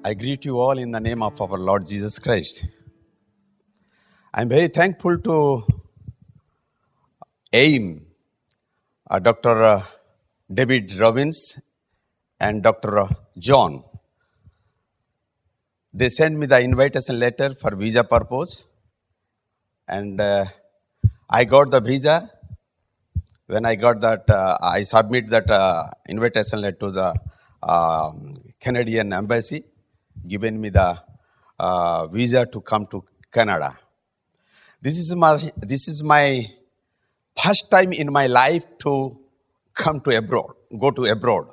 I greet you all in the name of our Lord Jesus Christ. I'm very thankful to AIM, Dr. David Robbins and Dr. John. They sent me the invitation letter for visa purpose, and I got the visa. When I got that, I submit that invitation letter to the Canadian embassy, given me the visa to come to Canada. This is my first time in my life to come to abroad, go to abroad.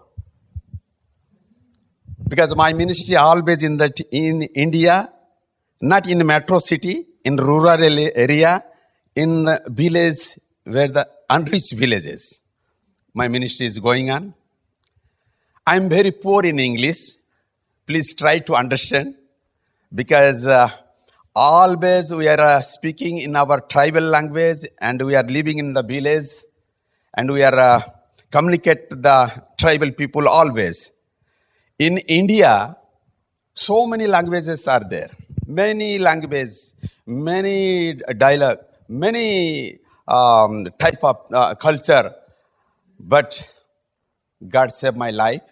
Because my ministry always in India, not in metro city, in rural area, in village where the unreached villages. My ministry is going on. I'm very poor in English. Please try to understand, because always we are speaking in our tribal language, and we are living in the village, and we are communicate to the tribal people always. In India, so many languages are there. Many languages, many dialogue, many type of culture. But God saved my life.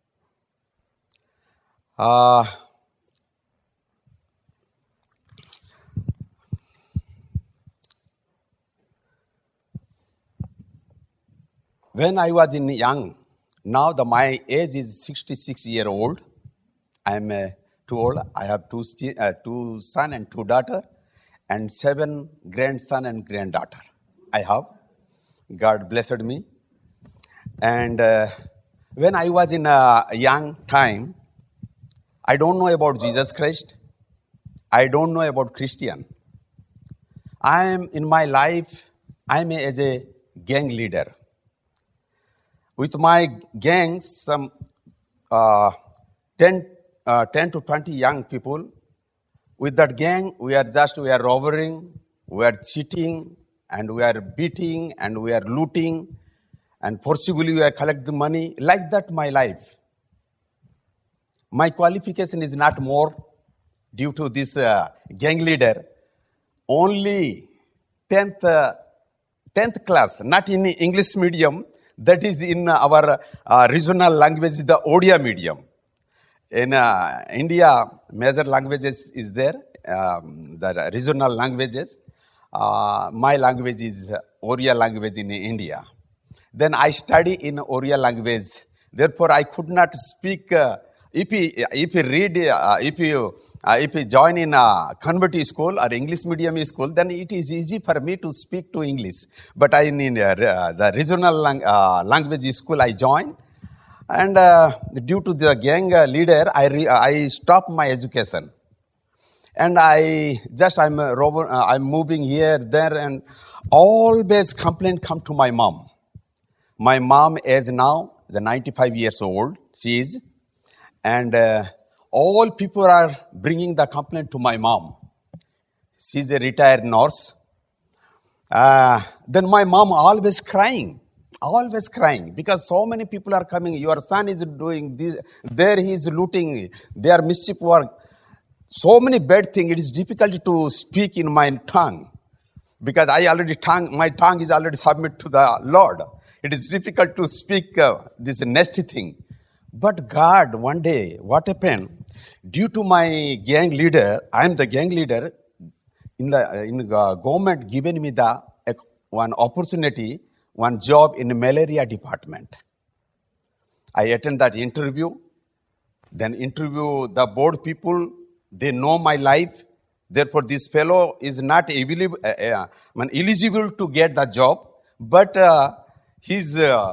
When I was young, now my age is 66 years old. I'm too old. I have two sons and two daughters, and 7 grandson and granddaughter. I have. God blessed me. And when I was in a young time, I don't know about Jesus Christ. I don't know about Christian. I am in my life, I'm as a gang leader. With my gang, some 10 to 20 young people. With that gang, we are robbing, we are cheating, and we are beating, and we are looting, and forcibly we are collecting money. Like that, my life. My qualification is not more due to this gang leader. Only 10th class, not in English medium. That is in our regional language, the Odia medium. In India, major languages is there, the regional languages. My language is Oriya language in India. Then I study in Oriya language. Therefore, I could not speak. If you join in a converted school or English medium school, then it is easy for me to speak to English. But I in the regional language school I joined, and due to the gang leader, I stopped my education, and I'm moving here there, and always complaint come to my mom. My mom is now 95 years old. She is. And all people are bringing the complaint to my mom. She's a retired nurse. Then my mom always crying, because so many people are coming. Your son is doing this, there he is looting, they are mischief work. So many bad things. It is difficult to speak in my tongue, because my tongue is already submit to the Lord. It is difficult to speak this nasty thing. But God, one day, what happened? Due to my gang leader, I am the gang leader. In the government given me one opportunity, one job in the malaria department. I attend that interview. Then interview the board people. They know my life. Therefore, this fellow is not eligible to get the job. But his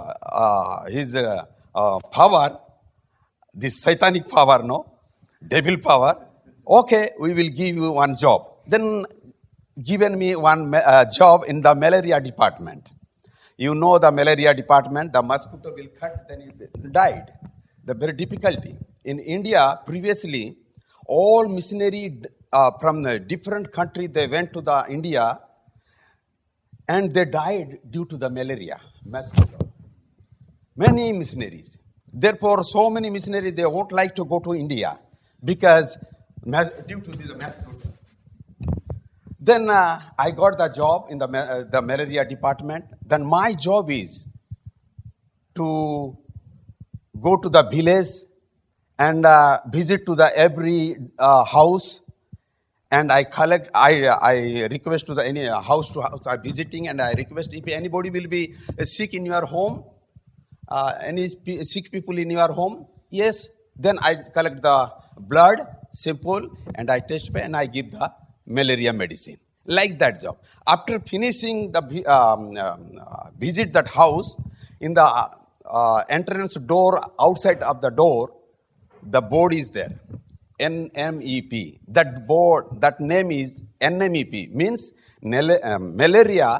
power, this satanic power, devil power. Okay, we will give you one job. Then given me one job in the malaria department. You know the malaria department, the mosquito will cut, then it died. The very difficulty. In India, previously, all missionary from the different country, they went to the India, and they died due to the malaria, mosquito. Many missionaries. Therefore, so many missionaries, they won't like to go to India, because due to the mosquito. Then I got the job in the malaria department. Then my job is to go to the village and visit to the every house, and I request to the any house to house I'm visiting, and I request if anybody will be sick in your home, any sick people in your home, yes, then I collect the blood sample and I test and I give the malaria medicine. Like that job. After finishing the visit that house, in the entrance door, outside of the door, the board is there. NMEP. That board, that name is NMEP, means malaria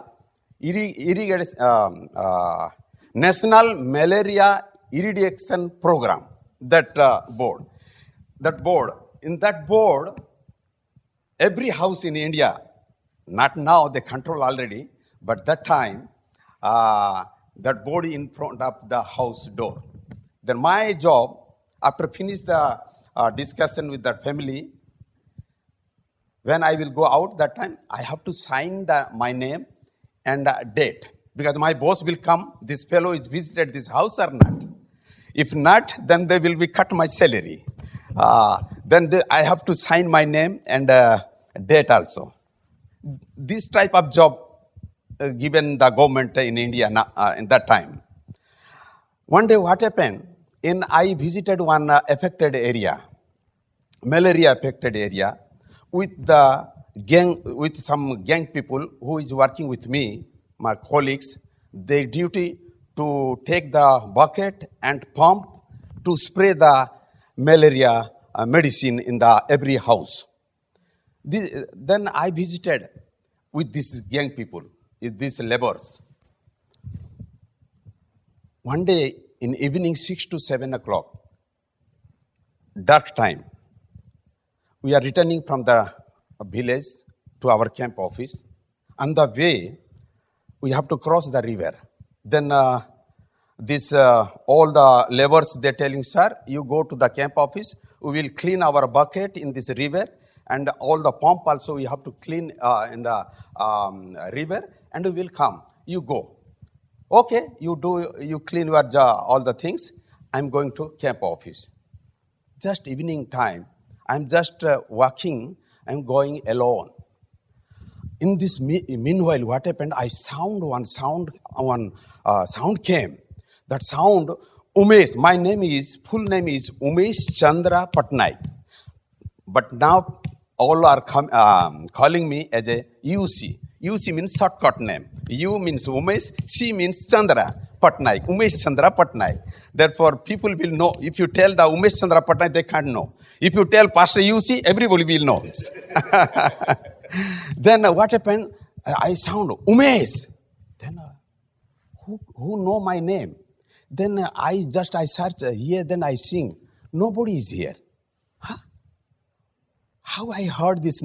National Malaria Eradication Program. That board. In that board, every house in India, not now, they control already, but that time, that board in front of the house door. Then my job, after finish the discussion with that family, when I will go out that time, I have to sign my name and date. Because my boss will come, this fellow is visited this house or not. If not, then they will be cut my salary. Then I have to sign my name and date also. This type of job given the government in India in that time. One day what happened, I visited one affected area, malaria affected area, with some gang people who is working with me, my colleagues. Their duty to take the bucket and pump to spray the malaria medicine in every house. Then I visited with these young people, these laborers. One day in evening 6 to 7 o'clock, dark time, we are returning from the village to our camp office. On the way, we have to cross the river. Then all the laborers, they're telling, sir, you go to the camp office, we will clean our bucket in this river, and all the pump also we have to clean in the river, and we will come. You go. Okay, you clean your all the things. I'm going to camp office. Just evening time, I'm just walking, I'm going alone. In this meanwhile, what happened? One sound came. That sound, Umesh. My full name is Umesh Chandra Patnaik. But now all are calling me as a UC. UC means shortcut name. U means Umesh. C means Chandra Patnaik. Umesh Chandra Patnaik. Therefore, people will know. If you tell the Umesh Chandra Patnaik, they can't know. If you tell Pastor UC, everybody will know. Then what happened? I sound Umesh. Then who know my name? Then I search here. Then I sing. Nobody is here. Huh? How I heard this?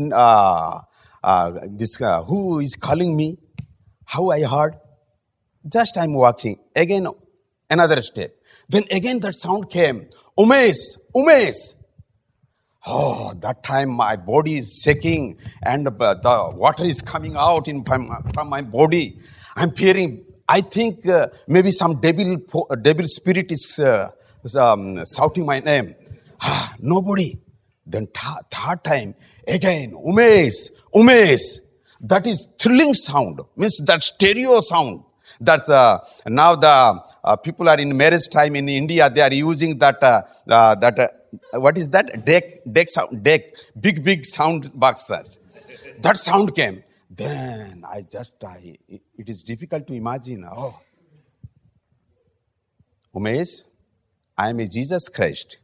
Who is calling me? How I heard? Just I'm watching. Again, another step. Then again that sound came. Umesh, Umesh. Oh, that time my body is shaking and the water is coming out from my body. I'm fearing. I think maybe some devil spirit is shouting my name. Nobody. Then third time, again, Umesh, Umesh. That is thrilling sound. Means that stereo sound. That's now the people are in marriage time in India. They are using that what is that? Deck sound. Big sound boxes. That sound came. Then it is difficult to imagine. Oh, Umesh, I am a Jesus Christ.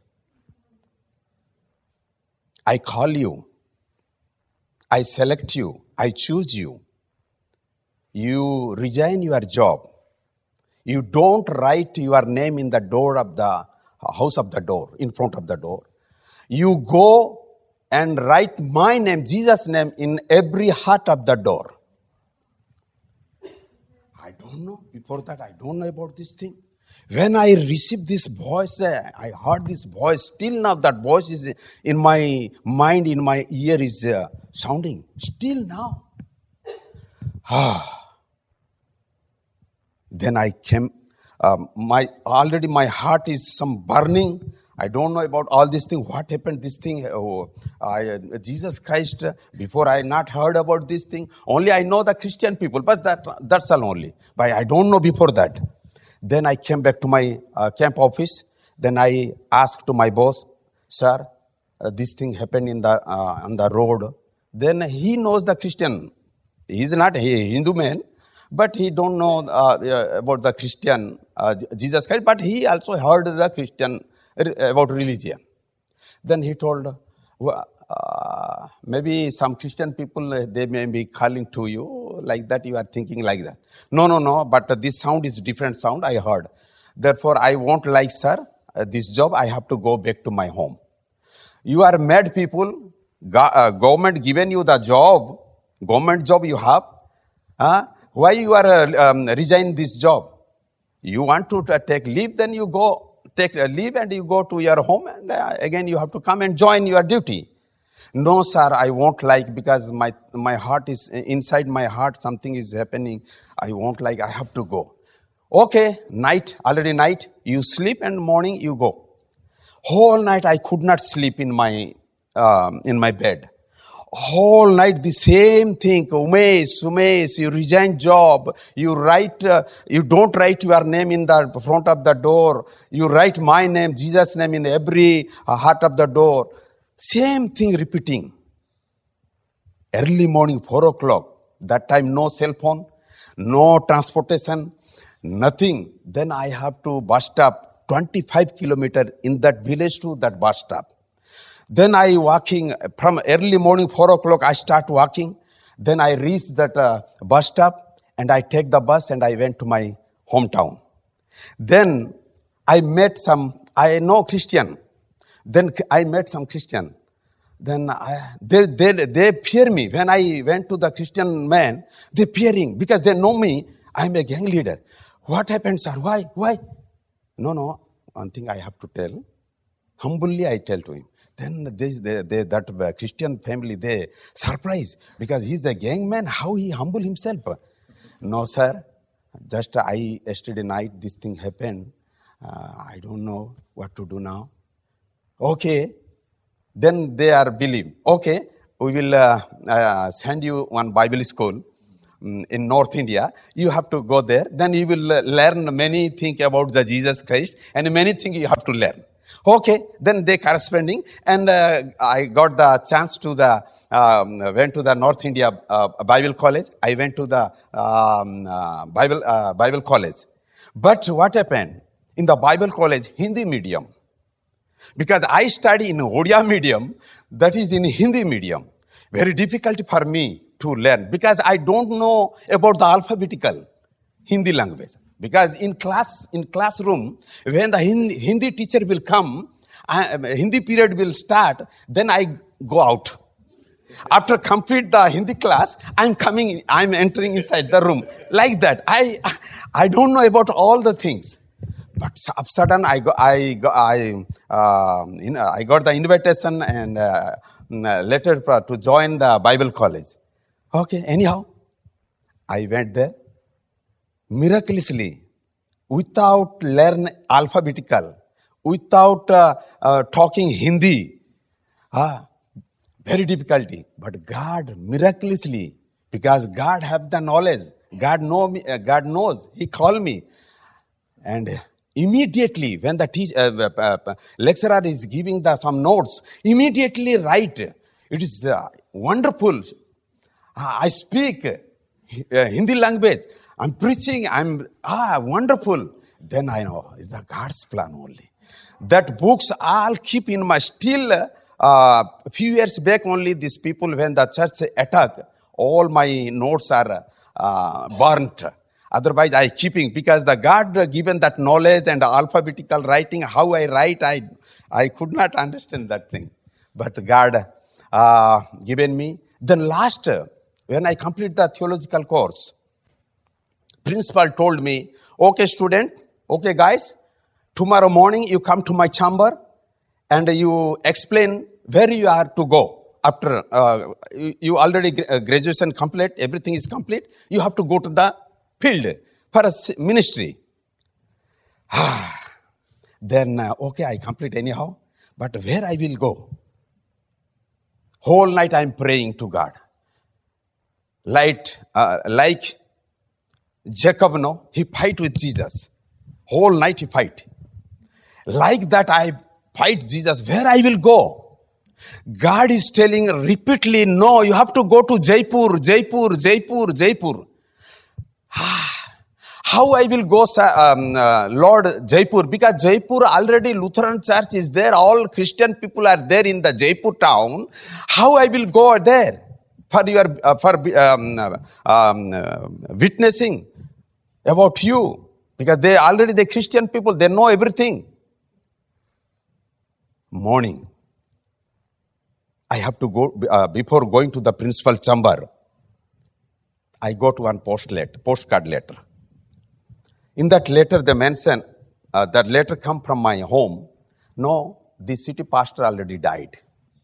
I call you. I select you. I choose you. You resign your job. You don't write your name in the door of the house of the door, in front of the door. You go and write my name, Jesus' name, in every heart of the door. I don't know. Before that, I don't know about this thing. When I received this voice, I heard this voice. Still now that voice is in my mind, in my ear is sounding. Still now. Then I came. My heart is some burning. I don't know about all these things. What happened? This thing, Jesus Christ. Before I not heard about this thing. Only I know the Christian people, but that's all only. But I don't know before that. Then I came back to my camp office. Then I asked to my boss, sir, this thing happened on the road. Then he knows the Christian. He is not a Hindu man, but he don't know about the Christian Jesus Christ. But he also heard the Christian about religion. Then he told, maybe some Christian people, they may be calling to you like that. You are thinking like that. No. But this sound is different sound I heard. Therefore, I won't like, sir, this job. I have to go back to my home. You are mad people. Government given you the job. Government job you have. Why you are resign this job? You want to take leave, then you go take a leave and you go to your home, and again you have to come and join your duty. No, sir, I won't like, because my heart is, inside my heart something is happening. I won't like, I have to go. Okay, already night, you sleep, and morning you go. Whole night I could not sleep in my bed. Whole night the same thing. Umesh, you resign job. You don't write your name in the front of the door. You write my name, Jesus' name in every heart of the door. Same thing repeating. Early morning, 4 o'clock. That time no cell phone, no transportation, nothing. Then I have to bus stop 25 kilometers in that village to that bus stop. Then I walking from early morning, 4 o'clock, I start walking. Then I reach that bus stop and I take the bus and I went to my hometown. Then I met I know Christian. Then I met some Christian. Then they fear me. When I went to the Christian man, they fearing because they know me. I'm a gang leader. What happened, sir? Why? No. One thing I have to tell. Humbly I tell to him. Then that Christian family, they surprised because he's a gang man. How he humble himself? No, sir. Just yesterday night this thing happened. I don't know what to do now. Okay. Then they are believe. Okay, we will send you one Bible school in North India. You have to go there. Then you will learn many things about the Jesus Christ and many things you have to learn. Okay, then they corresponding, and I got the chance to went to the North India Bible College. I went to the Bible College. But what happened? In the Bible College, Hindi medium. Because I study in Odia medium, that is in Hindi medium. Very difficult for me to learn because I don't know about the alphabetical Hindi language. Because in classroom, when the Hindi teacher will come, Hindi period will start, then I go out. After complete the Hindi class, I'm entering inside the room. Like that. I don't know about all the things. But sudden I got the invitation and letter to join the Bible college. Okay, anyhow, I went there. Miraculously, without learn alphabetical, without talking Hindi, very difficulty. But God miraculously, because God have the knowledge, God knows. He called me, and immediately when the lecturer is giving some notes, immediately write. It is wonderful. I speak Hindi language. I'm preaching, wonderful. Then I know it's the God's plan only. That books I'll keep in my, still few years back only, these people, when the church attack, all my notes are burnt. Otherwise I keeping, because the God given that knowledge and alphabetical writing, how I write, I could not understand that thing. But God given me. Then last, when I complete the theological course, principal told me, okay, student, okay guys, tomorrow morning you come to my chamber and you explain where you are to go. After you already graduation complete, everything is complete, you have to go to the field for a ministry. Then, okay, I complete anyhow, but where I will go? Whole night I am praying to God. Like Jacob, he fight with Jesus. Whole night he fight. Like that I fight Jesus, where I will go? God is telling repeatedly, no, you have to go to Jaipur, Jaipur, Jaipur, Jaipur. How I will go, Lord, Jaipur? Because Jaipur already Lutheran church is there. All Christian people are there in the Jaipur town. How I will go there for your witnessing about you? Because they already the Christian people, they know everything. Morning, I have to go before going to the principal chamber. I go to one postcard letter. In that letter, they mention that letter come from my home. No, the city pastor already died.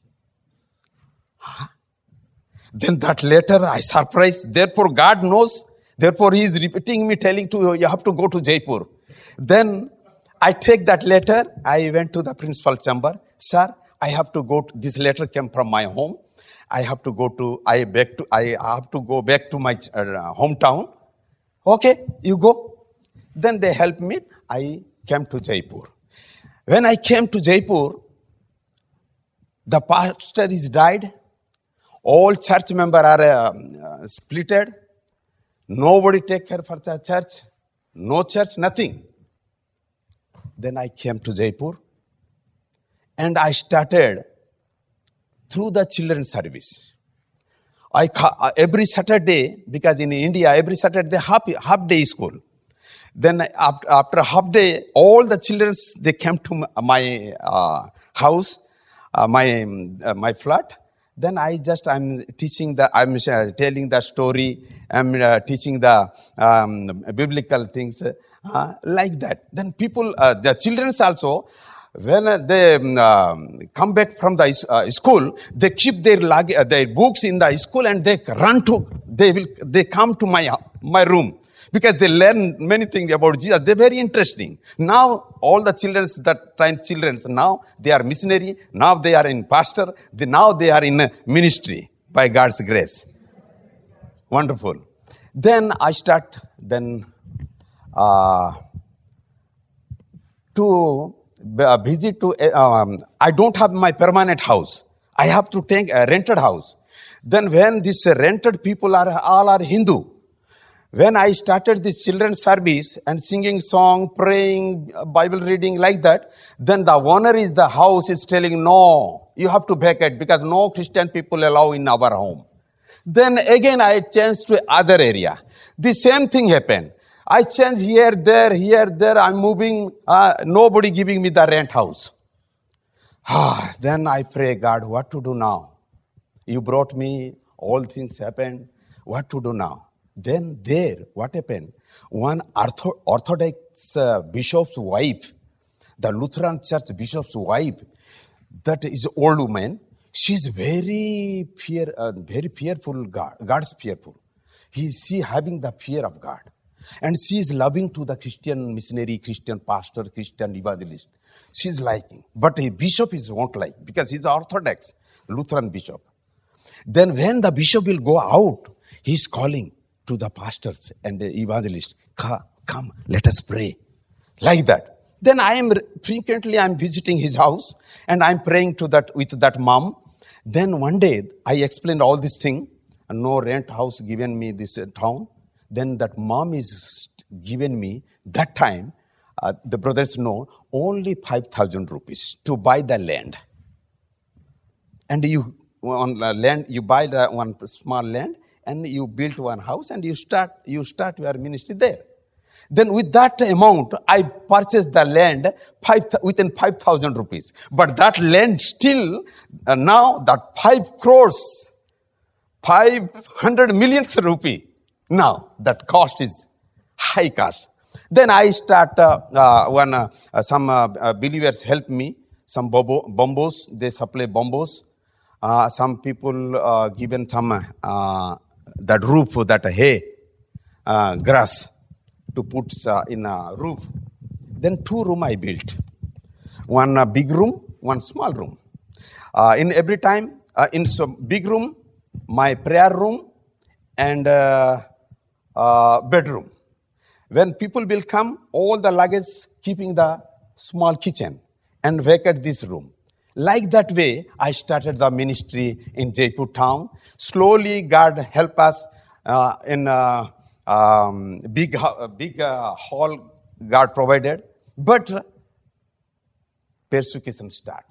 Then that letter, I surprised. Therefore, God knows. Therefore, He is repeating me, telling to you have to go to Jaipur. Then I take that letter. I went to the principal chamber. Sir, I have to go. This letter came from my home. I have to go to. I have to go back to my hometown. Okay, you go. Then they helped me. I came to Jaipur. When I came to Jaipur, the pastor is died. All church members are splitted. Nobody take care for the church. No church, nothing. Then I came to Jaipur. And I started through the children's service. Every Saturday, because in India, every Saturday, half day school. Then after half day, all the children, they came to my house, my flat. Then I'm teaching I'm telling the story, I'm teaching the biblical things, like that. Then people, the children also, when they come back from the school, they keep their books in the school and they they come to my room. Because they learn many things about Jesus. They're very interesting. Now, all the children, now they are missionary. Now they are in pastor. Now they are in ministry by God's grace. Wonderful. Then I start to visit to, I don't have my permanent house. I have to take a rented house. Then when these rented people all are Hindu. When I started this children's service and singing song, praying, Bible reading like that, then the owner is the house is telling, no, you have to vacate because no Christian people allow in our home. Then again I changed to other area. The same thing happened. I changed here, there, I'm moving, nobody giving me the rent house. Then I pray, God, what to do now? You brought me, all things happened. What to do now? Then there, what happened? One Orthodox bishop's wife, the Lutheran church bishop's wife, that is old woman, she's very fearful God, God's fearful. She having the fear of God. And she is loving to the Christian missionary, Christian pastor, Christian evangelist. She's liking. But a bishop won't like because he's Orthodox, Lutheran bishop. Then when the bishop will go out, he's calling to the pastors and the evangelists, come, let us pray. Like that. Then I'm visiting his house and I'm praying with that mom. Then one day I explained all this thing. No rent house given me this town. Then that mom is given me that time. The brothers know only 5,000 rupees to buy the land. And you buy the one small land and you build one house and you start your ministry there. Then with that amount, I purchased the land within 5,000 rupees. But that land still, now that 5 crores, 500 million rupee. Now that cost is high cost. Then I start, some believers help me. Some bombos, they supply bombos. Some people given some that roof, that hay, grass to put in a roof. Then 2 rooms I built. One big room, one small room. In every time, in some big room, my prayer room and bedroom. When people will come, all the luggage keeping the small kitchen and vacate this room. Like that way, I started the ministry in Jaipur town. Slowly, God helped us in big hall God provided. But persecution start.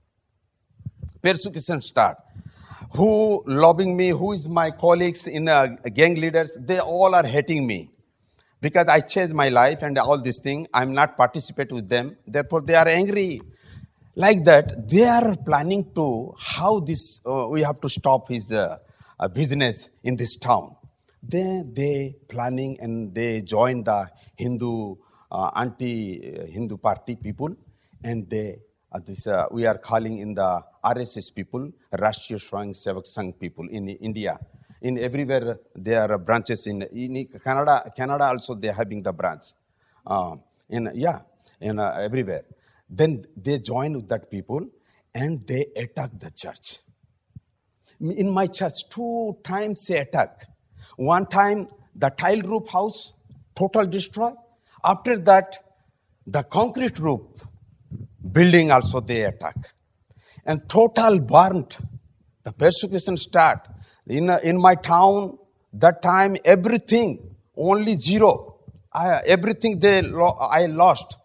Who loving me, who is my colleagues in gang leaders, they all are hating me. Because I changed my life and all these things, I'm not participate with them. Therefore, they are angry. Like that, they are planning to how this we have to stop his business in this town. Then they planning and they join the Hindu anti-Hindu party people, and they we are calling in the RSS people, Rashtriya Swayam Sevak Sangh people in India. In everywhere there are branches in Canada also they are having the branch. Everywhere. Then they join with that people and they attack the church. In my church, 2 times they attack. One time the tile roof house total destroy. After that, the concrete roof building also they attack. And total burnt. The persecution start. In my town, that time, everything, only 0. Everything I lost.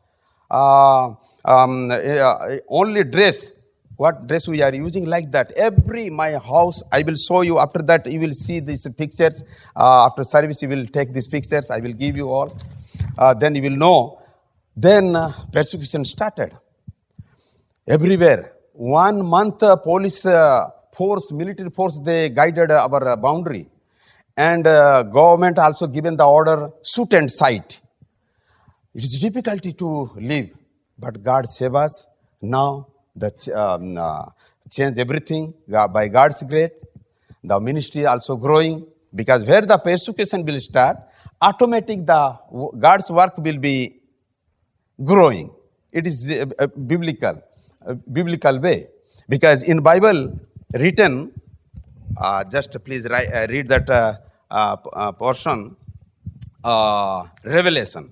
Only dress. What dress we are using, like that. My house, I will show you. After that, you will see these pictures. After service, you will take these pictures. I will give you all. Then you will know. Then persecution started. Everywhere. 1 month, police force, military force, they guided our boundary. And government also given the order, shoot and sight. It is difficulty to live. But God save us. Now, change everything by God's grace. The ministry also growing. Because where the persecution will start, automatic God's work will be growing. It is a biblical way. Because in Bible written, just please read that portion, Revelation.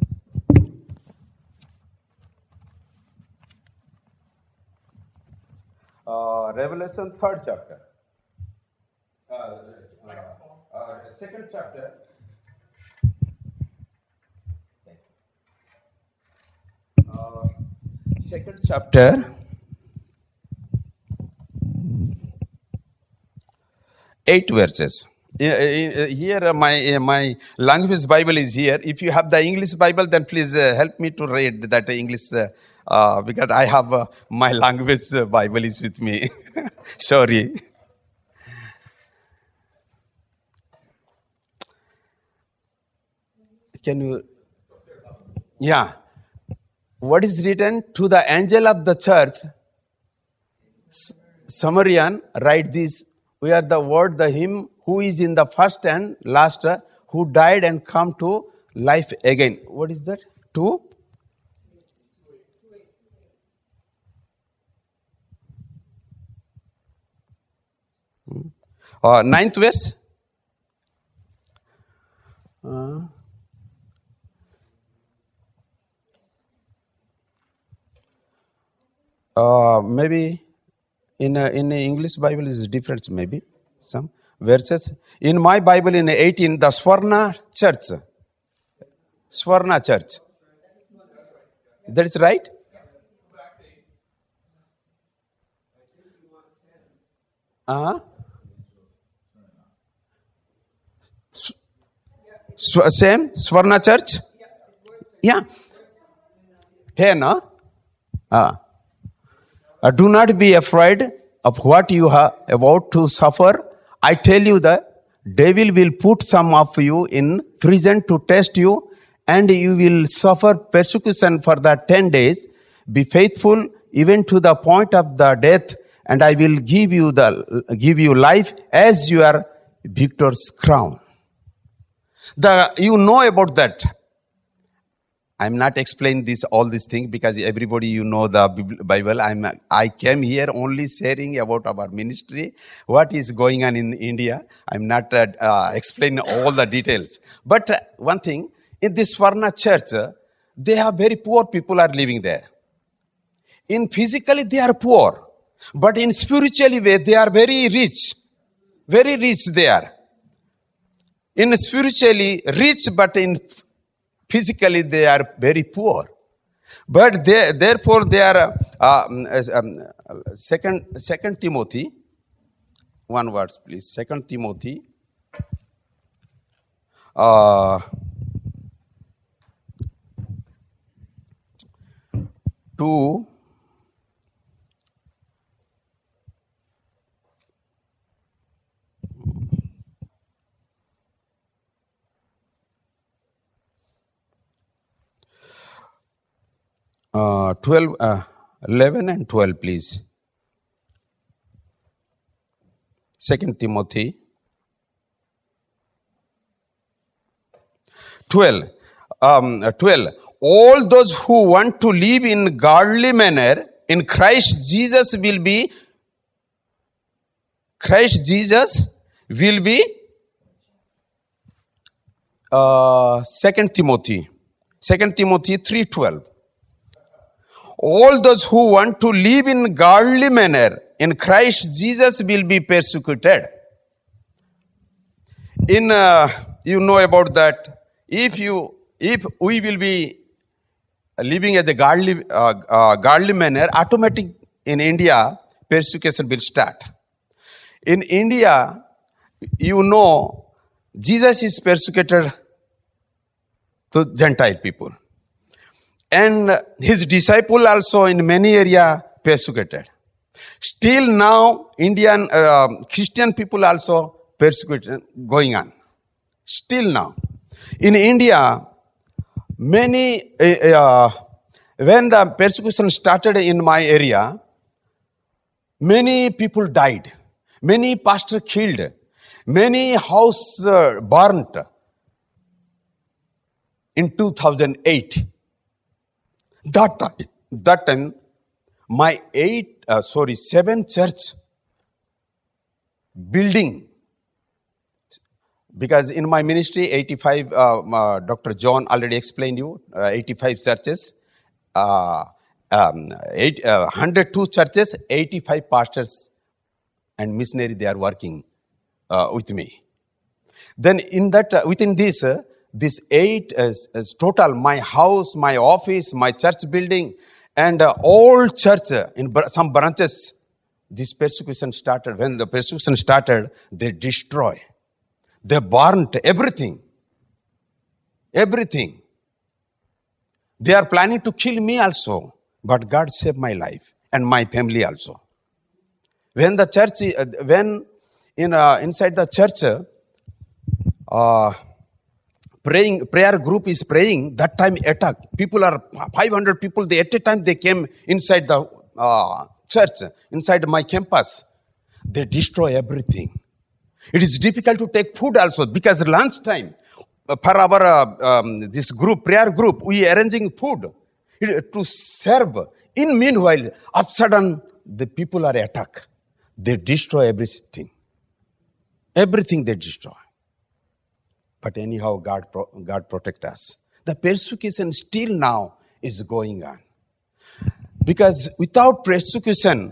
Revelation 3rd chapter. 2nd chapter. Second chapter. 8 verses. Here, my language Bible is here. If you have the English Bible, then please help me to read that English, because I have my language Bible is with me. Sorry. Can you? Yeah. What is written? To the angel of the church, Samaritan, write this. We are the word, the him who is in the first and last, who died and come to life again. What is that? 2? Ninth verse. Maybe in English Bible is different, maybe some verses. In my Bible in 18, the Swarna Church. That is right? Same Swarna Church? Yeah. 10, do not be afraid of what you are about to suffer. I tell you, the devil will put some of you in prison to test you, and you will suffer persecution for the 10 days. Be faithful even to the point of the death, and I will give you life as your victor's crown. You know about that. I'm not explaining all these things because everybody you know the Bible. I came here only sharing about our ministry, what is going on in India. I'm not explaining all the details. But one thing, in this Swarna church, they have very poor people are living there. In physically they are poor, but in spiritually way they are very rich. Very rich they are. In spiritually rich, but in physically, they are very poor. But therefore, they are, Second Timothy, one word, please. 2 Timothy, 2, 11 and 12, please. 2 Timothy 12. 12. All those who want to live in godly manner in Christ Jesus will be 2 Timothy 3:12. All those who want to live in godly manner in Christ Jesus will be persecuted. You know about that. If we will be living as a godly manner, automatic in India persecution will start. In India, you know, Jesus is persecuted to Gentile people. And his disciple also in many areas persecuted. Still now, Indian Christian people also persecuted going on. Still now. In India, many, when the persecution started in my area, many people died. Many pastors killed. Many houses burnt in 2008. That time, my 7 church building, because in my ministry, 85, Dr. John already explained you, 85 churches, 102 churches, 85 pastors and missionary, they are working with me. Then in that, within this 8 is total, my house, my office, my church building, and all church in some branches, this persecution started. When the persecution started, they destroy. They burnt everything. Everything. They are planning to kill me also. But God saved my life and my family also. When the church, inside the church, prayer group is praying, that time attack. People are 500 people, at a time they came inside the church, inside my campus. They destroy everything. It is difficult to take food also because lunch time, for our this group, prayer group, we arranging food to serve. In meanwhile, of sudden, the people are attacked. They destroy everything. Everything they destroy. But anyhow, God protect us. The persecution still now is going on. Because without persecution,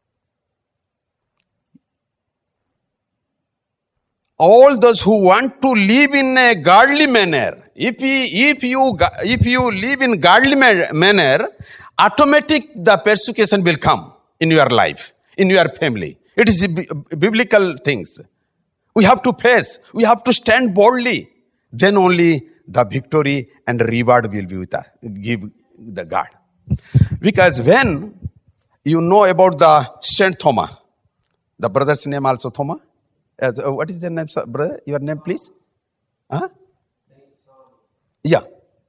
all those who want to live in a godly manner, if you live in godly manner, automatic the persecution will come in your life, in your family. It is biblical things. We have to face. We have to stand boldly. Then only the victory and reward will be with us. Give the God. Because when you know about the Saint Thomas, the brother's name also Thomas. What is the name, brother? Your name, please? Huh? Yeah.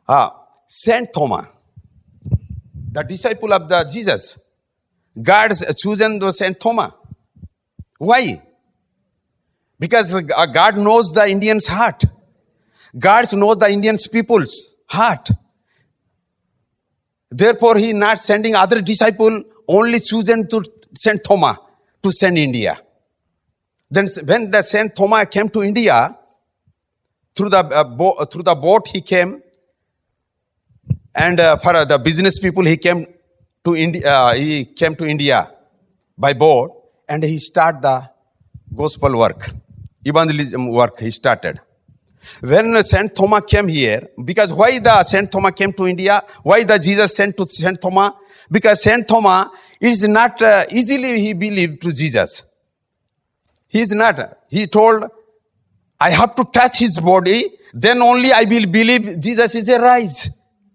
Saint Thomas, the disciple of the Jesus. God's chosen the Saint Thomas. Why? Because God knows the Indian's heart. God knows the Indian people's heart. Therefore, he not sending other disciple, only chosen to Saint Thomas to send India. Then when the Saint Thomas came to India, through the boat he came, and for the business people he came to India. He came to India by boat, and he started the gospel work, evangelism work. He started. When Saint Thomas came here, because why the Saint Thomas came to India? Why the Jesus sent to Saint Thomas? Because Saint Thomas is not easily he believed to Jesus. He is not. He told, I have to touch his body, then only I will believe Jesus is a rise.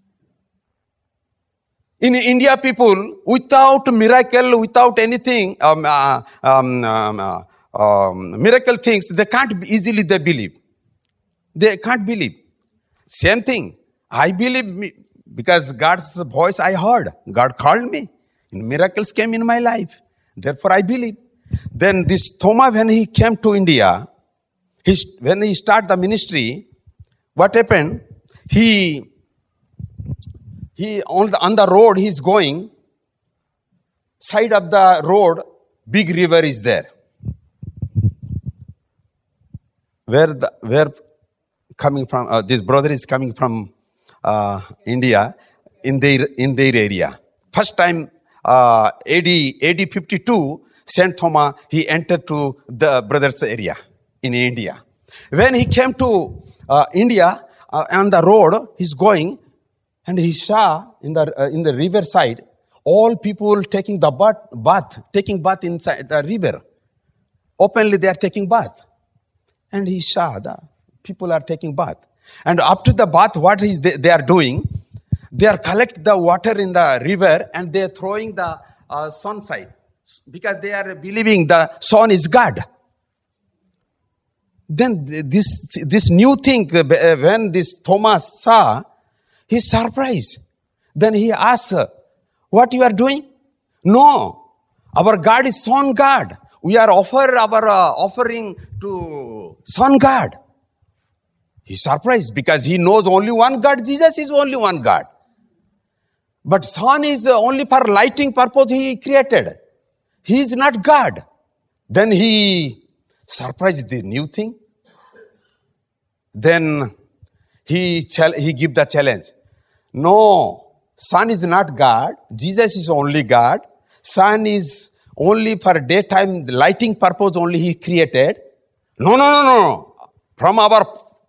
In India, people, without miracle, without anything, miracle things, they can't easily they believe. They can't believe. Same thing. I believe because God's voice I heard. God called me. Miracles came in my life. Therefore, I believe. Then this Thomas, when he came to India, when he started the ministry, what happened? He on the road he's going, side of the road, big river is there. Where coming from? This brother is coming from India in their area. First time, AD 52, Saint Thomas he entered to the brother's area in India. When he came to India on the road, he's going, and he saw in the river side all people taking the bath inside the river. Openly they are taking bath. And he saw the people are taking bath. And after the bath, what is they are doing? They are collect the water in the river and they are throwing the sun side. Because they are believing the sun is God. Then this new thing, when this Thomas saw, he's surprised. Then he asked, what you are doing? No, our God is sun God. We are offering to sun God. He's surprised because he knows only one God. Jesus is only one God. But sun is only for lighting purpose he created. He is not God. Then he surprised the new thing. Then he give the challenge. No, sun is not God. Jesus is only God. Sun is only for daytime lighting purpose only he created. No. From our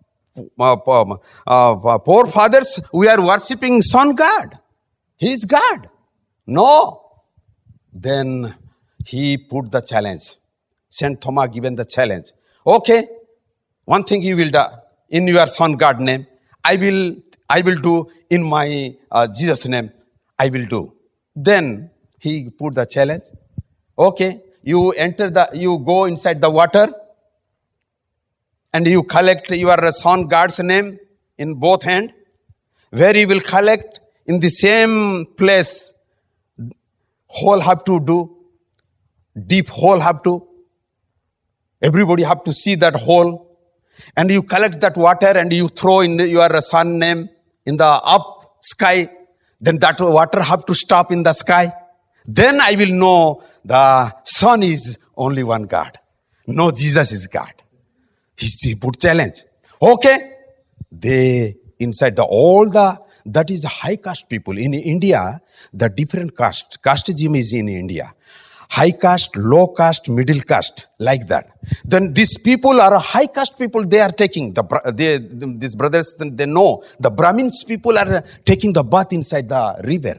forefathers, we are worshipping sun God. He is God. No. Then he put the challenge. Saint Thomas given the challenge. Okay, one thing you will do in your son God name. I will do in my Jesus name. I will do. Then he put the challenge. Okay, you go inside the water and you collect your son God's name in both hands. Where you will collect in the same place, hole have to do, deep hole have to. Everybody have to see that hole. And you collect that water and you throw in your son name in the up sky. Then that water have to stop in the sky. Then I will know the Son is only one God. No, Jesus is God. He put challenge. Okay. They inside that is high caste people. In India, the different casteism is in India. High caste, low caste, middle caste, like that. Then these people are high caste people. They are taking these brothers. They know the Brahmins people are taking the bath inside the river.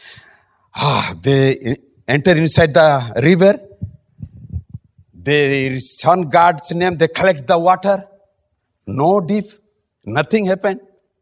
They enter inside the river. They son God's name. They collect the water. No deep, nothing happened.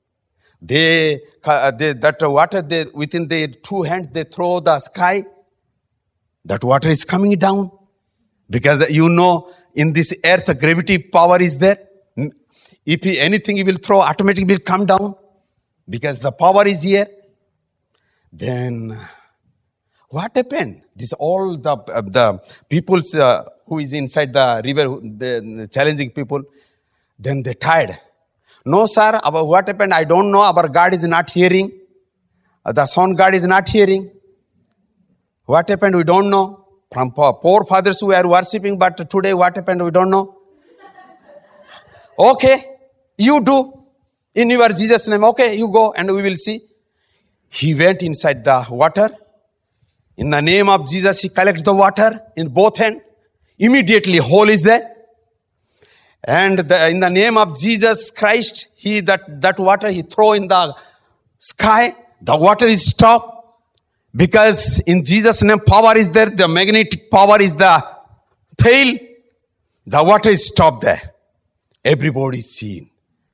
That water within their two hands they throw the sky. That water is coming down. Because in this earth, gravity power is there. If anything you will throw, automatically will come down. because the power is here. Then what happened? This all the peoples who is inside the river, the challenging people, then they tired. No, sir, what happened? I don't know. Our God is not hearing. The sun God is not hearing. What happened? We don't know. From poor fathers who are worshipping, but today what happened? We don't know. Okay, you do. In your Jesus' name, okay, you go and we will see. He went inside the water. In the name of Jesus, he collected the water in both hands. Immediately, hole is there. And in the name of Jesus Christ, that water he throw in the sky. The water is stopped. Because in Jesus' name, power is there. The magnetic power is the fail. The water is stopped there. Everybody is seen.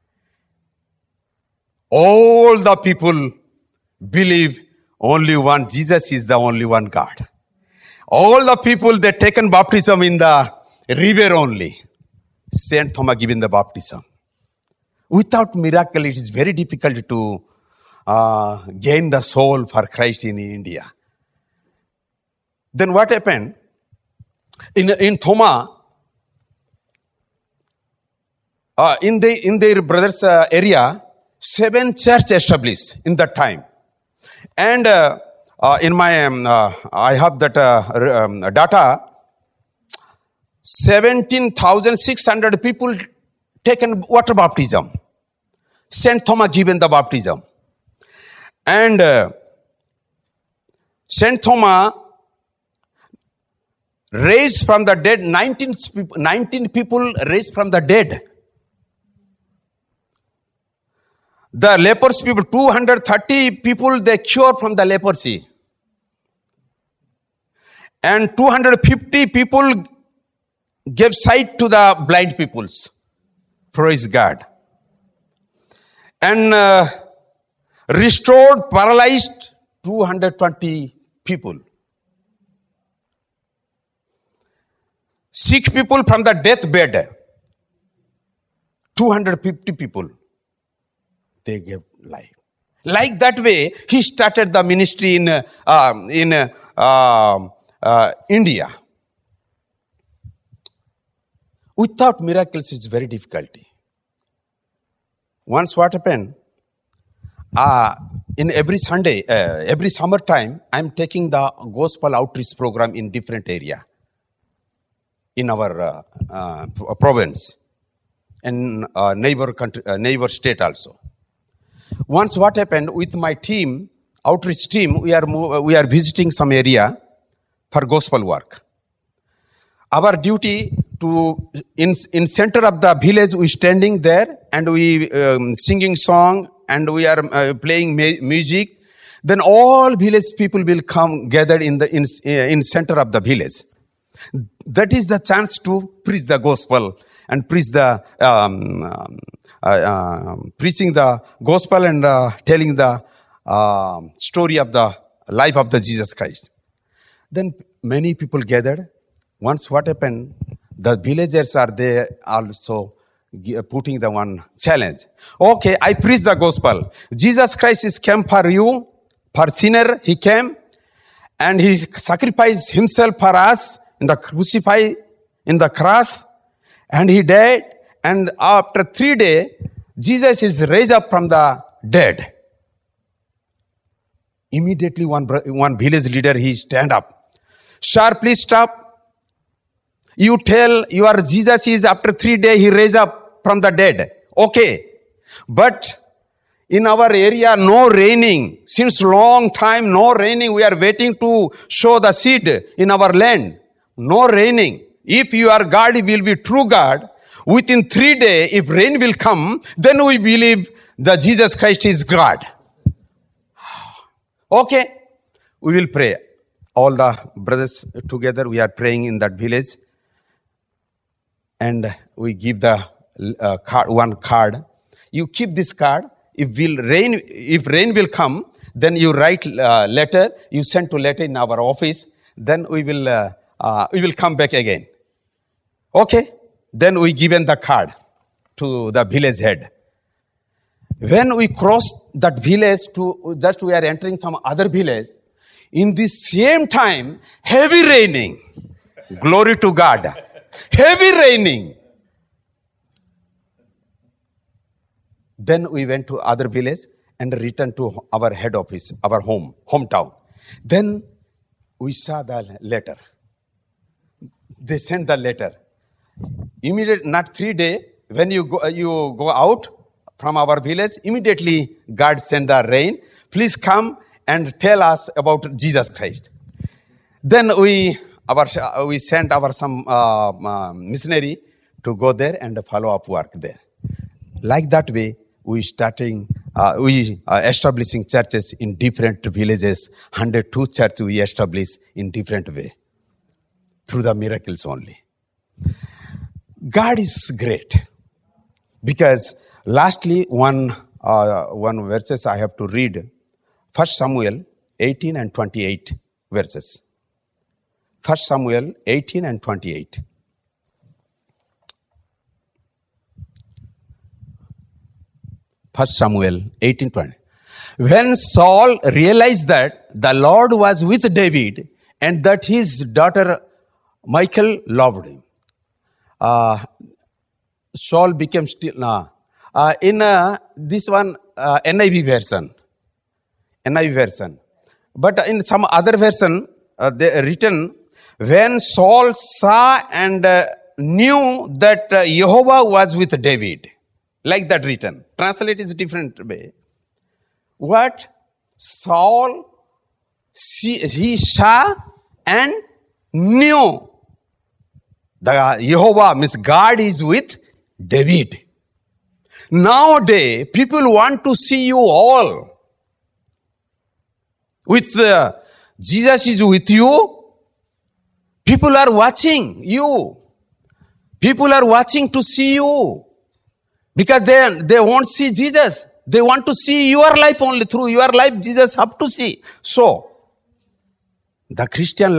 All the people believe only one. Jesus is the only one God. All the people, they taken baptism in the river only. Saint Thomas given the baptism. Without miracle, it is very difficult to gain the soul for Christ in India. Then what happened? In Thomas, in their brothers' area, 7 churches established in that time. And in my, I have that data, 17,600 people taken water baptism. Saint Thomas given the baptism. And Saint Thomas raised from the dead, 19 people raised from the dead. The lepers people, 230 people, they cured from the leprosy. And 250 people gave sight to the blind peoples. Praise God. And restored paralyzed 220 people. Sick people from the deathbed, 250 people. They gave life. Like that way, he started the ministry in India. Without miracles, it's very difficult. Once what happened? In every Sunday, every summertime, I'm taking the gospel outreach program in different area in our province and neighbor state also. Once what happened with my team, outreach team, we are visiting some area for gospel work. Our duty to in center of the village, we standing there and we singing song and we are playing music. Then all village people will come gathered in center of the village. That is the chance to preach the gospel and preach the preaching the gospel and telling the story of the life of the Jesus Christ. Then many people gathered. Once what happened, the villagers are there also putting the one challenge. Okay, I preach the gospel. Jesus Christ is came for you, for sinner he came, and he sacrificed himself for us in the crucified in the cross, and he died. And after 3 days, Jesus is raised up from the dead. Immediately one village leader, he stand up. Sir, please stop. You tell your Jesus is after 3 days, he raised up from the dead. Okay. But in our area, no raining. Since long time, no raining. We are waiting to sow the seed in our land. No raining. If your God will be true God, within 3 days, if rain will come, then we believe that Jesus Christ is God. Okay. We will pray. All the brothers together, we are praying in that village. And we give the one card. You keep this card. If rain will come, then you write letter. You send to letter in our office. Then we will come back again. Okay. Then we given the card to the village head. When we crossed that village we are entering some other village, in the same time, heavy raining. Glory to God. Heavy raining. Then we went to other village and returned to our head office, our hometown. Then we saw the letter. They sent the letter. Immediate, not 3 days, when you go out from our village, immediately God sent the rain. Please come and tell us about Jesus Christ. Then we sent some missionary to go there and follow up work there. Like that way, we establishing churches in different villages. 102 churches we established in different way through the miracles only. God is great. Because lastly, one verses I have to read. 1 Samuel 18 and 28 verses. 1 Samuel 18 and 28. First Samuel 18:20. When Saul realized that the Lord was with David and that his daughter Michal loved him, Saul became still. In this one NIV version, but in some other version they written, when Saul saw and knew that Jehovah was with David. Like that written. Translate is different way. What? Saul, he saw and knew the Jehovah, means God is with David. Nowadays, people want to see you all. With Jesus is with you. People are watching you. People are watching to see you. Because they won't see Jesus. They want to see your life only. Through your life, Jesus have to see. So, the Christian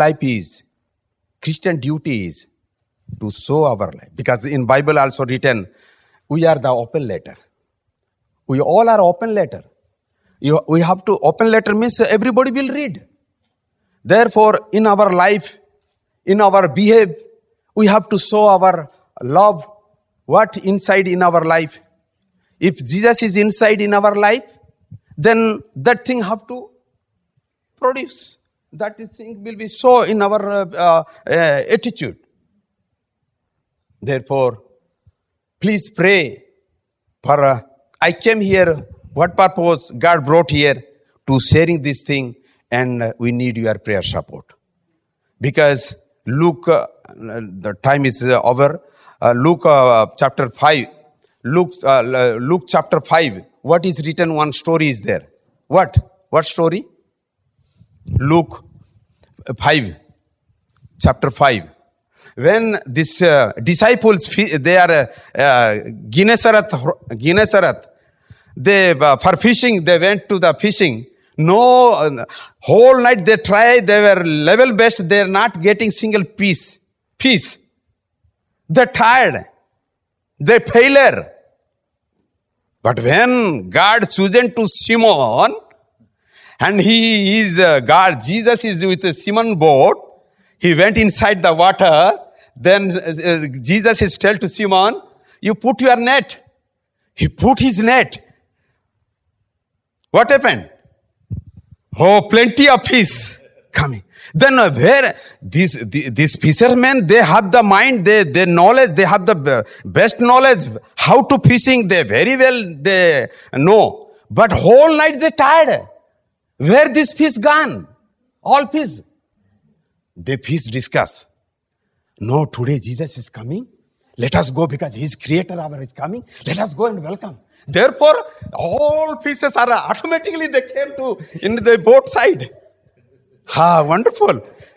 duty is to show our life. Because in Bible also written, we are the open letter. We all are open letter. We have to, open letter means everybody will read. Therefore, in our life, in our behavior, we have to show our love. What inside in our life? If Jesus is inside in our life, then that thing have to produce. That thing will be so in our attitude. Therefore, please pray for, I came here, what purpose God brought here? To sharing this thing, and we need your prayer support. Because Luke, the time is over. Luke chapter 5. Luke chapter 5. What is written? One story is there. What? What story? Luke 5. Chapter 5. When these disciples, they are Gennesaret. They for fishing, they went to the fishing. No, whole night they tried. They were level best. They are not getting single piece. They're tired. They failure. But when God chosen to Simon, and he is God, Jesus is with Simon boat, he went inside the water. Then Jesus is tell to Simon, you put your net. He put his net. What happened? Oh, plenty of fish coming. Then where these fishermen, they have the mind, they knowledge, they have the best knowledge how to fishing. They very well they know. But whole night they tired. Where this fish gone? All fish. They fish discuss. No, today Jesus is coming. Let us go because his creator our is coming. Let us go and welcome. Therefore, all fishes are automatically they came to in the boat side. Wonderful.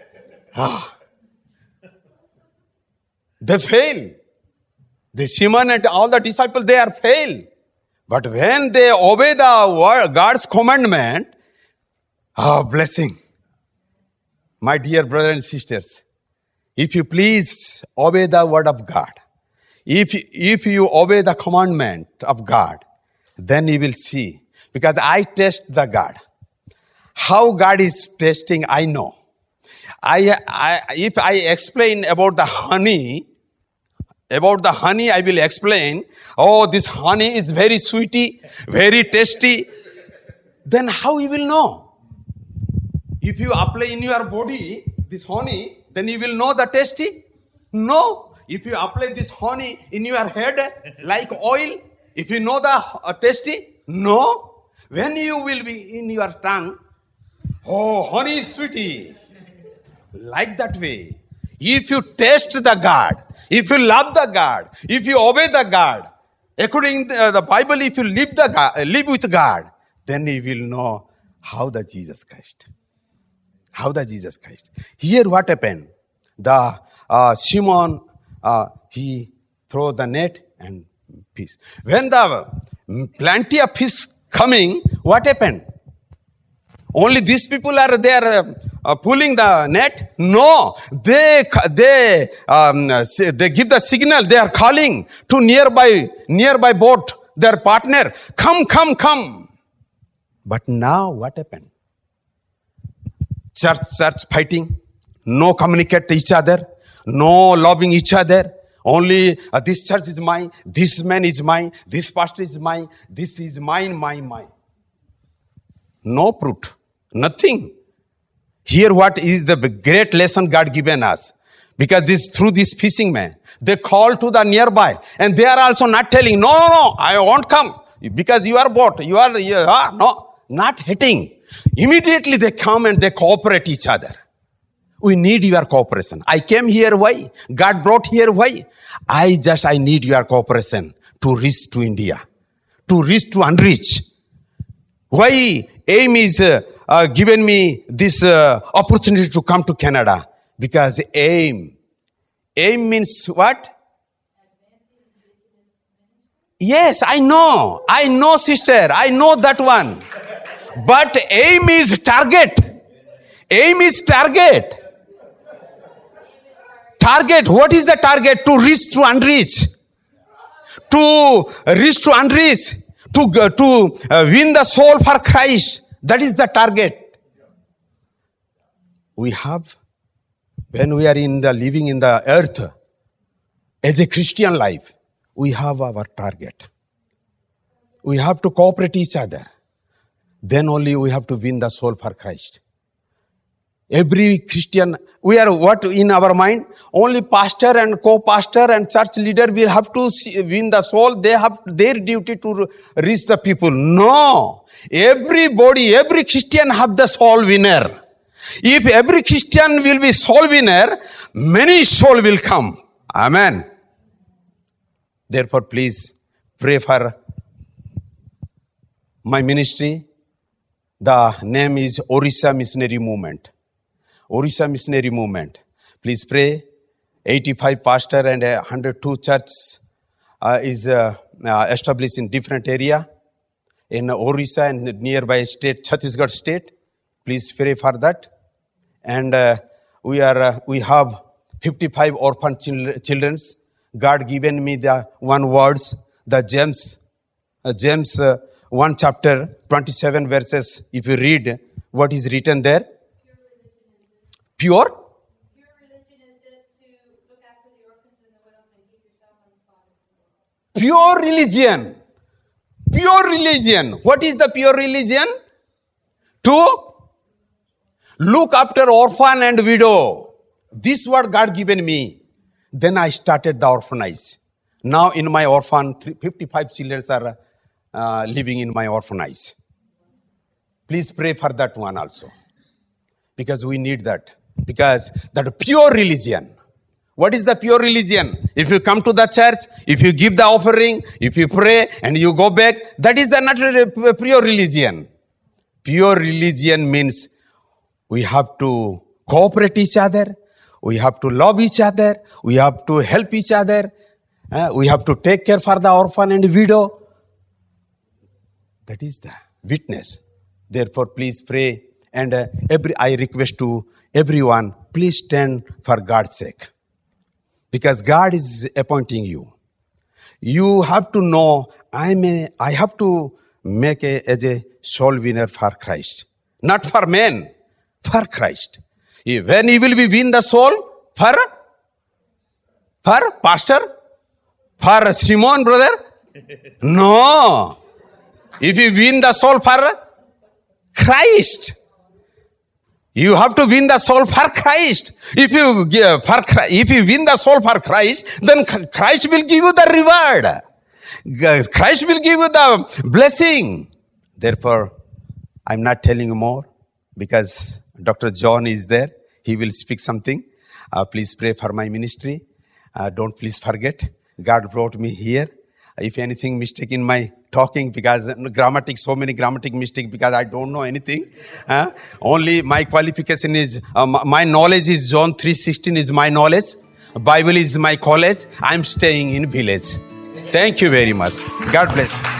They fail. The Simon and all the disciples, they are fail. But when they obey the word, God's commandment, blessing. My dear brothers and sisters, if you please obey the word of God, if you obey the commandment of God, Then you will see. Because I test the God. How God is testing, I know. If I explain about the honey, I will explain, oh, this honey is very sweety, very tasty. Then how you will know? If you apply in your body this honey, then you will know the tasty? No. If you apply this honey in your head like oil, if you know the tasty? No. When you will be in your tongue, oh, honey is sweety. Like that way. If you taste the God, if you love the God, if you obey the God, according to the Bible, if you live with God, then you will know how the Jesus Christ. How the Jesus Christ. Here what happened? The Simon, he throw the net and fish. When the plenty of fish coming, what happened? Only these people are there pulling the net? No. They give the signal. They are calling to nearby boat, their partner. Come. But now what happened? Church fighting. No communicate to each other. No loving each other. Only this church is mine. This man is mine. This pastor is mine. This is mine. No fruit. Nothing. Here what is the great lesson God given us? Because through this fishing man, they call to the nearby. And they are also not telling, no, I won't come. Because you are boat. No, not hating. Immediately they come and they cooperate each other. We need your cooperation. I came here, why? God brought here, why? I need your cooperation to reach to India. To reach to unreach. Why AIM is given me this opportunity to come to Canada? Because AIM means what? Yes, I know, sister. I know that one. But AIM is target. AIM is target. Target. What is the target? To reach to unreach. To reach to unreach. To win the soul for Christ. That is the target. We have, when we are living in the earth, as a Christian life, we have our target. We have to cooperate each other. Then only we have to win the soul for Christ. Every Christian, we are what in our mind? Only pastor and co-pastor and church leader will have to win the soul. They have their duty to reach the people. No. Everybody, every Christian have the soul winner. If every Christian will be soul winner, many soul will come. Amen. Therefore, please pray for my ministry. The name is Orissa Missionary Movement. Orissa Missionary Movement. Please pray. 85 pastor and 102 churches is established in different area in Orissa and nearby state, Chhattisgarh state. Please pray for that. And we have 55 orphan children. God given me the one words, the James 1 chapter 27 verses. If you read what is written there. Pure religion is this, to look after the orphans and the widows and keep yourself on the spot. Pure religion. Pure religion. What is the pure religion? To look after orphan and widow. This word God given me. Then I started the orphanage. Now in my orphan, 55 children are living in my orphanage. Please pray for that one also. Because we need that. Because that pure religion. What is the pure religion? If you come to the church, if you give the offering, if you pray and you go back, that is not a pure religion. Pure religion means we have to cooperate each other. We have to love each other. We have to help each other. We have to take care for the orphan and widow. That is the witness. Therefore, please pray. And I request to everyone, please stand for God's sake. Because God is appointing you. You have to know I have to make as a soul winner for Christ. Not for men, for Christ. When you will be win the soul for pastor? For Simon, brother? No. If you win the soul for Christ, you have to win the soul for Christ. If you win the soul for Christ, then Christ will give you the reward. Christ will give you the blessing. Therefore, I'm not telling you more because Dr. John is there. He will speak something. Please pray for my ministry. Don't please forget. God brought me here. If anything mistake in my talking, because so many grammatic mistake, because I don't know anything. Only my qualification is, my knowledge is John 3:16 is my knowledge. Bible is my college. I'm staying in village. Thank you very much. God bless.